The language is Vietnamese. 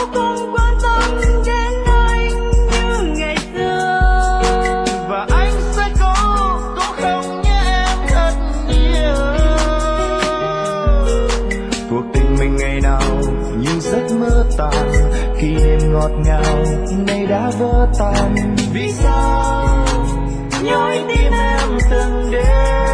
không quan tâm đến anh như ngày xưa. Và anh sẽ cố không nhớ em thật nhiều. Cuộc tình mình ngày nào như giấc mơ tàn, kỷ niệm ngọt ngào nay đã vỡ tan. Vì sao nhói tim em từng đêm?